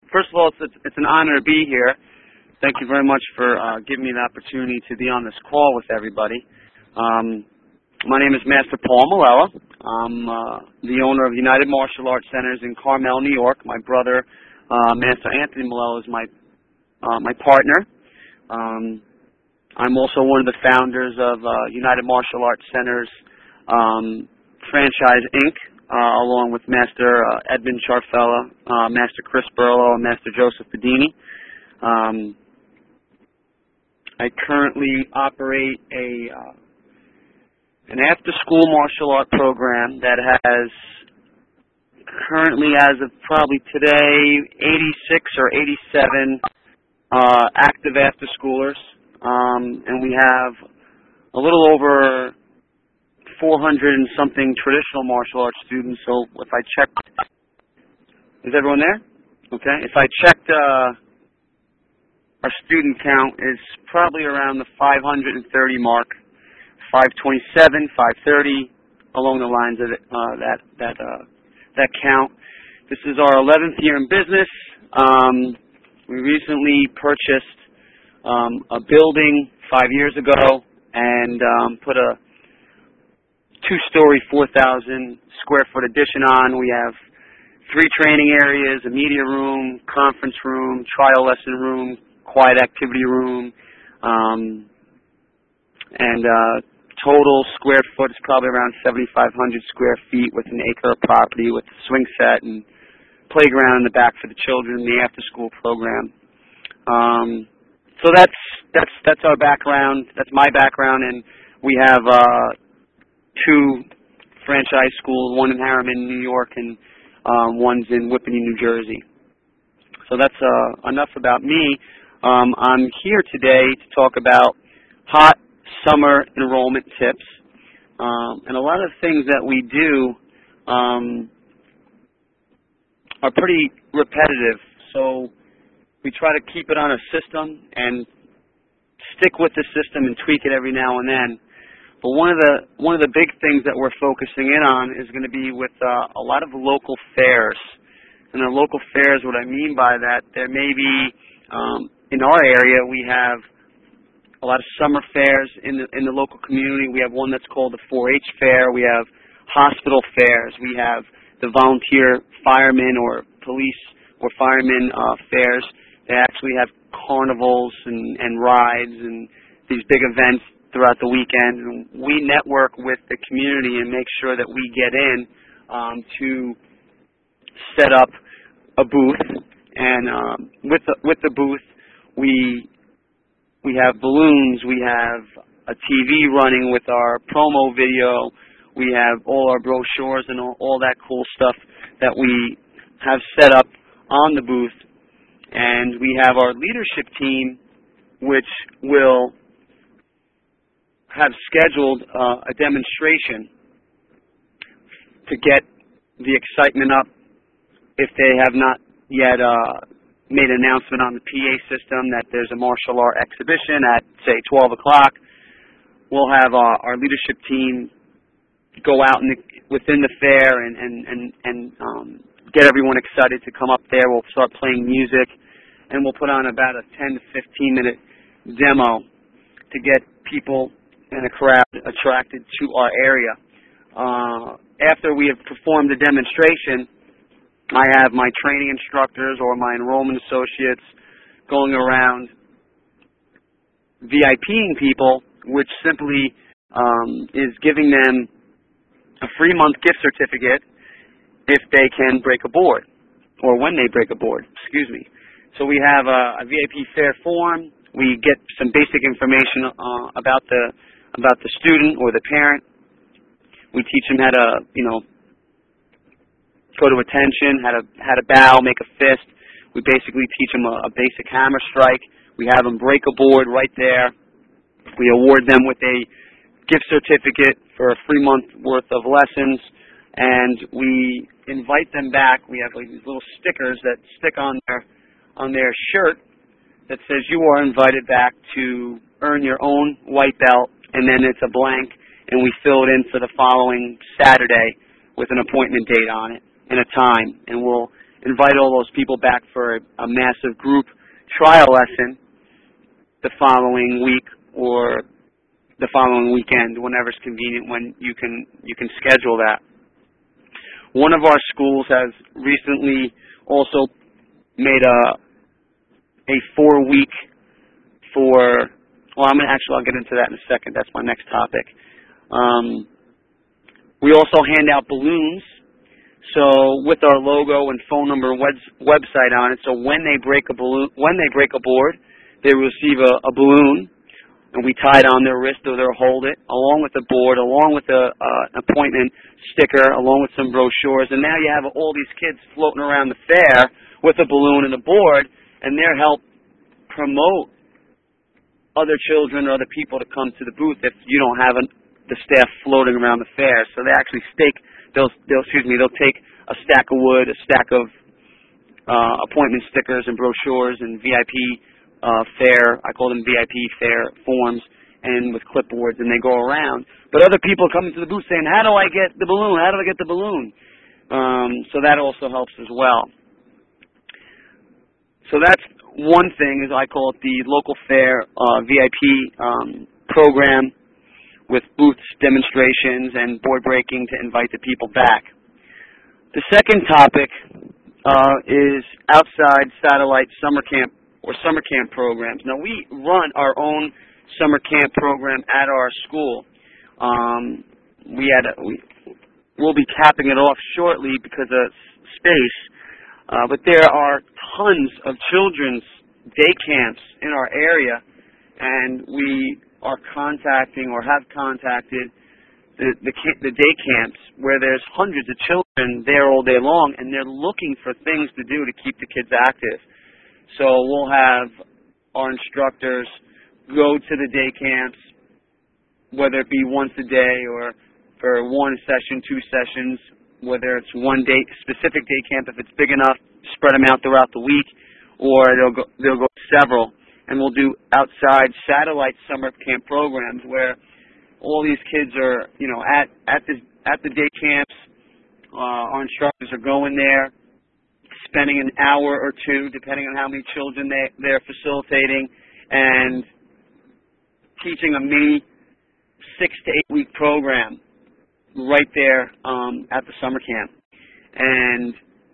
First of all, it's an honor to be here. Thank you very much for giving me the opportunity to be on this call with everybody. My name is Master Paul Malella. I'm the owner of United Martial Arts Centers in Carmel, New York. My brother, Master Anthony Malella, is my partner. I'm also one of the founders of United Martial Arts Centers Franchise, Inc., along with Master Edmund Charfella, Master Chris Burlow, and Master Joseph Bedini. I currently operate an after-school martial art program that has currently, as of probably today, 86 or 87 active after-schoolers, and we have a little over 400 and something traditional martial arts students. So if I check, is everyone there? Okay. If I checked, our student count is probably around the 530 mark, 527, 530, along the lines of that count. This is our 11th year in business. We recently purchased a building 5 years ago and put a 2-story, 4,000 square foot addition on. We have 3 training areas, a media room, conference room, trial lesson room, quiet activity room, and total square foot is probably around 7,500 square feet with an acre of property with a swing set and playground in the back for the children in the after-school program. So that's our background. That's my background, and we have 2 franchise schools, one in Harriman, New York, and one's in Whippany, New Jersey. So that's enough about me. I'm here today to talk about hot summer enrollment tips. And a lot of things that we do are pretty repetitive. So we try to keep it on a system and stick with the system and tweak it every now and then. But one of the big things that we're focusing in on is going to be with a lot of local fairs. And the local fairs, what I mean by that, there may be in our area we have a lot of summer fairs in the local community. We have one that's called the 4-H fair. We have hospital fairs. We have the volunteer firemen or police or firemen fairs. They actually have carnivals and rides and these big events throughout the weekend. And we network with the community and make sure that we get in to set up a booth. And with the booth, we have balloons, we have a TV running with our promo video, we have all our brochures and all that cool stuff that we have set up on the booth. And we have our leadership team, which will have scheduled a demonstration to get the excitement up if they have not yet made an announcement on the PA system that there's a martial art exhibition at, say, 12 o'clock. We'll have our leadership team go out within the fair and get everyone excited to come up there. We'll start playing music, and we'll put on about a 10 to 15-minute demo to get people and a crowd attracted to our area. After we have performed the demonstration, I have my training instructors or my enrollment associates going around VIPing people, which simply is giving them a free month gift certificate if they can break a board, or when they break a board, excuse me. So we have a VIP fair form. We get some basic information about the student or the parent. We teach them how to, go to attention, how to bow, make a fist. We basically teach them a basic hammer strike. We have them break a board right there. We award them with a gift certificate for a free month worth of lessons, and we invite them back. We have like these little stickers that stick on their shirt that says you are invited back to earn your own white belt, and then it's a blank, and we fill it in for the following Saturday with an appointment date on it and a time, and we'll invite all those people back for a massive group trial lesson the following week or the following weekend, whenever's convenient, when you can schedule that. One of our schools has recently also made a 4-week for, well, I'll get into that in a second. That's my next topic. We also hand out balloons, so with our logo and phone number and website on it. So when they break a board, they receive a balloon, and we tie it on their wrist or they'll hold it, along with the board, along with an appointment sticker, along with some brochures. And now you have all these kids floating around the fair with a balloon and a board, and they're help promote other children or other people to come to the booth if you don't have the staff floating around the fair. So they actually they'll take a stack of wood, a stack of appointment stickers and brochures and VIP fair, I call them VIP fair forms, and with clipboards, and they go around. But other people come into the booth saying, how do I get the balloon? How do I get the balloon? So that also helps as well. So that's one thing, is I call it the local fair VIP program, with booths, demonstrations, and board breaking to invite the people back. The second topic is outside satellite summer camp or summer camp programs. Now, we run our own summer camp program at our school. We'll be capping it off shortly because of space, but there are tons of children's day camps in our area, and we are contacting or have contacted the day camps where there's hundreds of children there all day long, and they're looking for things to do to keep the kids active. So we'll have our instructors go to the day camps, whether it be once a day or for one session, 2 sessions, whether it's one day, specific day camp, if it's big enough, spread them out throughout the week, or they'll go several. And we'll do outside satellite summer camp programs where all these kids are, at the day camps. Our instructors are going there, spending an hour or 2, depending on how many children they're facilitating, and teaching a mini 6 to 8 week program right there at the summer camp. And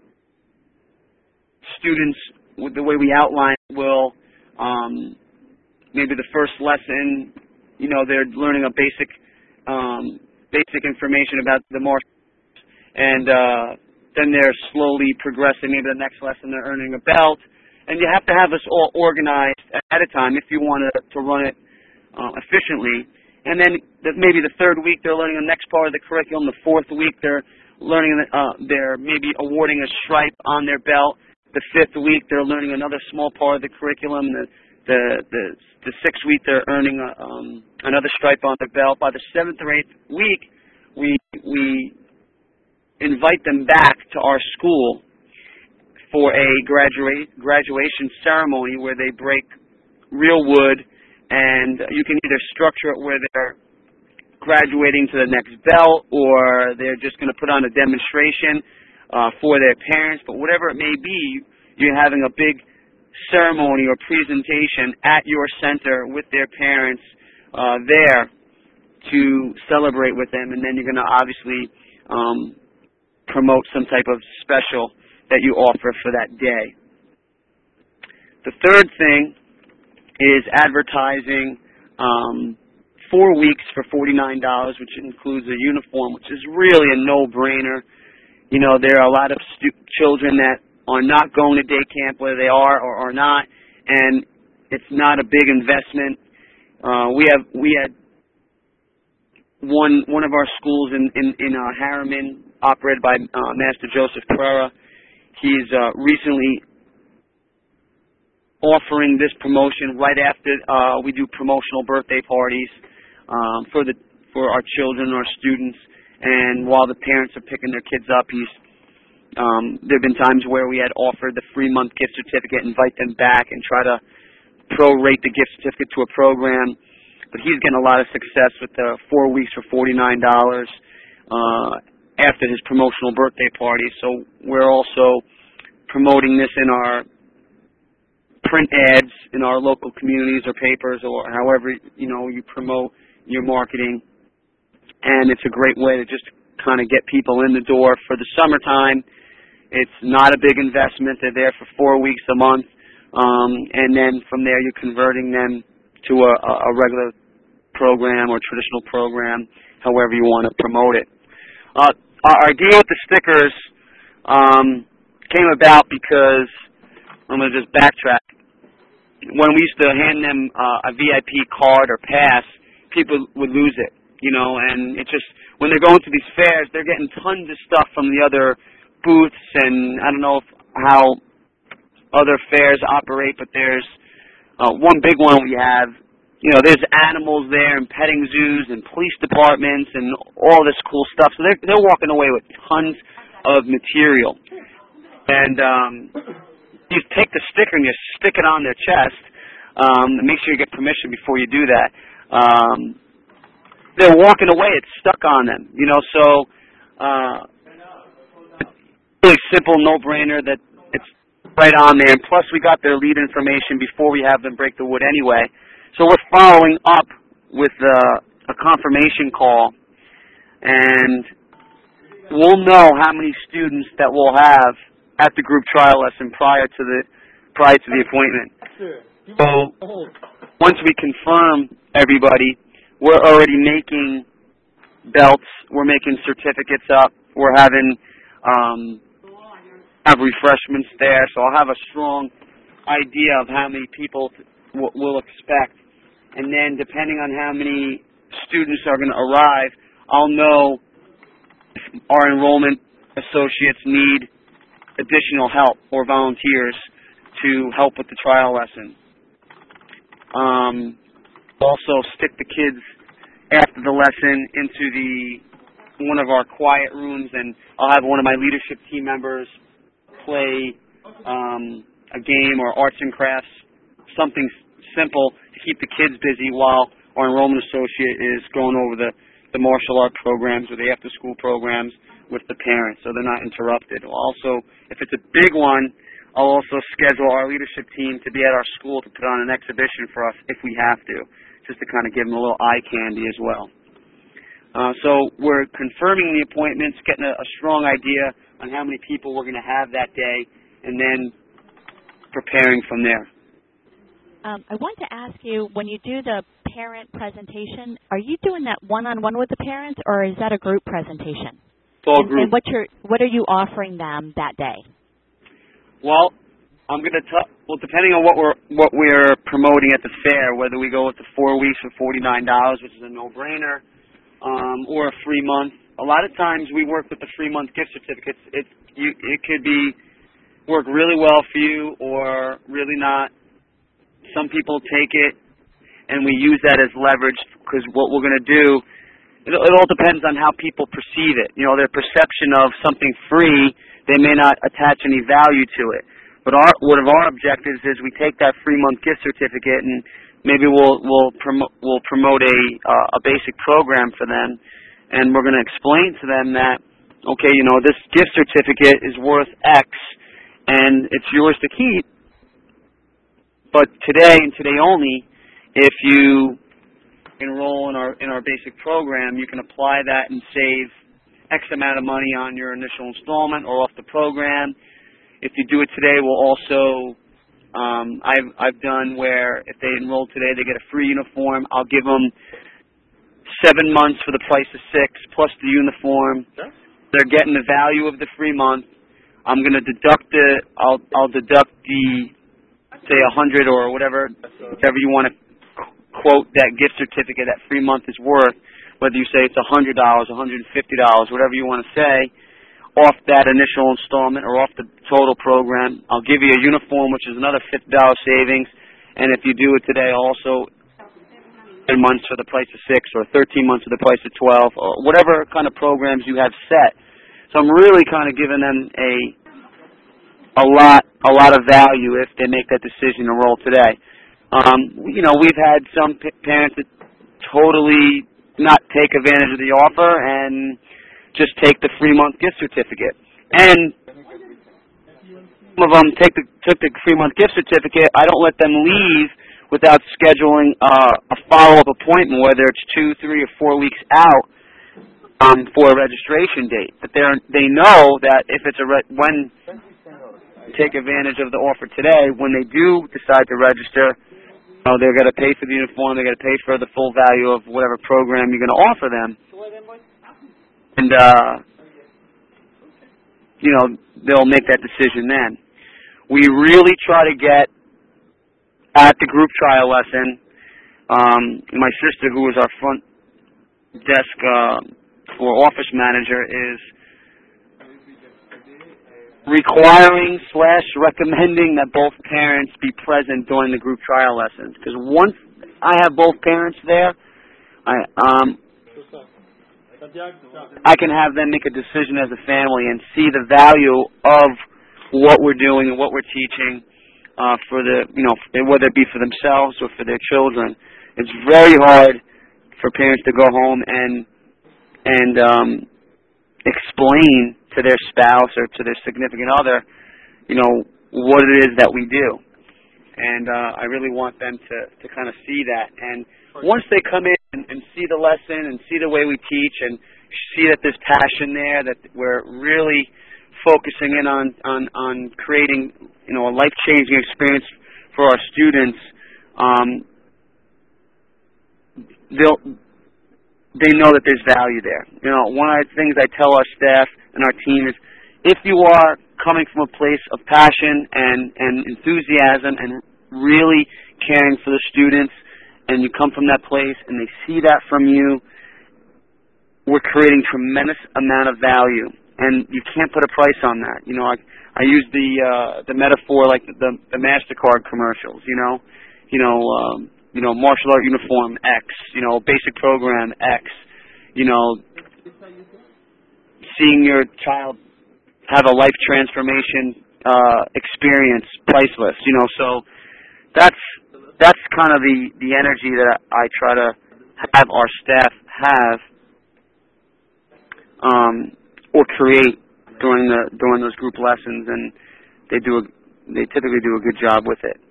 students, with the way we outline it, will maybe the first lesson, they're learning a basic information about the martial arts, and then they're slowly progressing. Maybe the next lesson they're earning a belt, and you have to have us all organized ahead of time if you want to run it efficiently. And then maybe the 3rd week they're learning the next part of the curriculum. The 4th week they're learning, they're maybe awarding a stripe on their belt. The 5th week they're learning another small part of the curriculum. The 6th week they're earning another stripe on their belt. By the 7th or 8th week, we invite them back to our school for a graduation ceremony where they break real wood, and you can either structure it where they're graduating to the next belt, or they're just going to put on a demonstration for their parents. But whatever it may be, you're having a big ceremony or presentation at your center with their parents there to celebrate with them, and then you're going to obviously promote some type of special that you offer for that day. The third thing is advertising 4 weeks for $49, which includes a uniform, which is really a no-brainer. There are a lot of children that are not going to day camp, whether they are or are not, and it's not a big investment. We had one of our schools in Harriman, operated by Master Joseph Pereira. He's recently offering this promotion right after we do promotional birthday parties for our children, our students, and while the parents are picking their kids up, there have been times where we had offered the 3-month gift certificate, invite them back, and try to prorate the gift certificate to a program. But he's getting a lot of success with the 4 weeks for $49 after his promotional birthday party. So we're also promoting this in our print ads in our local communities or papers or however, you promote your marketing. And it's a great way to just kind of get people in the door for the summertime. It's not a big investment. They're there for 4 weeks a month. And then from there you're converting them to a regular program or traditional program, however you want to promote it. Our deal with the stickers came about because, I'm going to just backtrack, when we used to hand them a VIP card or pass, people would lose it, and it just, when they're going to these fairs, they're getting tons of stuff from the other booths, and I don't know how other fairs operate, but there's one big one we have. There's animals there and petting zoos and police departments and all this cool stuff. So they're walking away with tons of material. And you take the sticker and you stick it on their chest. And make sure you get permission before you do that. They're walking away. It's stuck on them. So really simple, no-brainer that it's right on there. And plus we got their lead information before we have them break the wood anyway. So we're following up with a confirmation call, and we'll know how many students that we'll have at the group trial lesson prior to the appointment. So once we confirm everybody, we're already making belts, we're making certificates up, we're having have refreshments there, so I'll have a strong idea of how many people we'll expect. And then depending on how many students are going to arrive, I'll know if our enrollment associates need additional help or volunteers to help with the trial lesson. Also stick the kids after the lesson into one of our quiet rooms, and I'll have one of my leadership team members play a game or arts and crafts, something simple to keep the kids busy while our enrollment associate is going over the martial art programs or the after-school programs with the parents, so they're not interrupted. Also, if it's a big one, I'll also schedule our leadership team to be at our school to put on an exhibition for us if we have to, just to kind of give them a little eye candy as well. So we're confirming the appointments, getting a strong idea on how many people we're going to have that day, and then preparing from there. I want to ask you, when you do the parent presentation, are you doing that one-on-one with the parents, or is that a group presentation? It's all group. And what are you offering them that day? Well, I'm going to depending on what we're promoting at the fair, whether we go with the 4 weeks for $49, which is a no-brainer, or a free month. A lot of times we work with the free month gift certificates. It could work really well for you or really not. Some people take it, and we use that as leverage because what we're going to do, it all depends on how people perceive it. Their perception of something free, they may not attach any value to it. But one of our objectives is we take that free month gift certificate and maybe we'll promote a basic program for them, and we're going to explain to them that, okay, this gift certificate is worth X, and it's yours to keep. But today and today only, if you enroll in our basic program, you can apply that and save X amount of money on your initial installment or off the program. If you do it today, we'll also, I've done where if they enroll today, they get a free uniform. I'll give them 7 months for the price of 6 plus the uniform. They're getting the value of the free month. I'm going to deduct I'll deduct the, say, 100 or whatever you want to quote that gift certificate, that free month is worth, whether you say it's $100, $150, whatever you want to say, off that initial installment or off the total program. I'll give you a uniform, which is another $50 savings, and if you do it today, also 10 months for the price of 6 or 13 months for the price of 12, or whatever kind of programs you have set. So I'm really kind of giving them a lot of value if they make that decision to enroll today. We've had some parents that totally not take advantage of the offer and just take the free month gift certificate. And some of them took the 3-month gift certificate. I don't let them leave without scheduling a follow-up appointment, whether it's 2, 3, or 4 weeks out for a registration date. But they know that if it's when take advantage of the offer today, when they do decide to register, they're going to pay for the uniform, they're going to pay for the full value of whatever program you're going to offer them. And, they'll make that decision then. We really try to get at the group trial lesson. My sister, who is our front desk for office manager, is requiring/recommending that both parents be present during the group trial lessons. Because once I have both parents there, I can have them make a decision as a family and see the value of what we're doing and what we're teaching for whether it be for themselves or for their children. It's very hard for parents to go home and explain to their spouse or to their significant other, what it is that we do. And I really want them to kind of see that. And once they come in and see the lesson and see the way we teach and see that there's passion there, that we're really focusing in on creating, a life-changing experience for our students, they know that there's value there. One of the things I tell our staff and our team is, if you are coming from a place of passion and enthusiasm and really caring for the students, and you come from that place and they see that from you, we're creating tremendous amount of value. And you can't put a price on that. I use the metaphor like the MasterCard commercials, martial art uniform X, basic program X, seeing your child have a life transformation experience, priceless, so that's kind of the energy that I try to have our staff have or create during those group lessons, and they typically do a good job with it.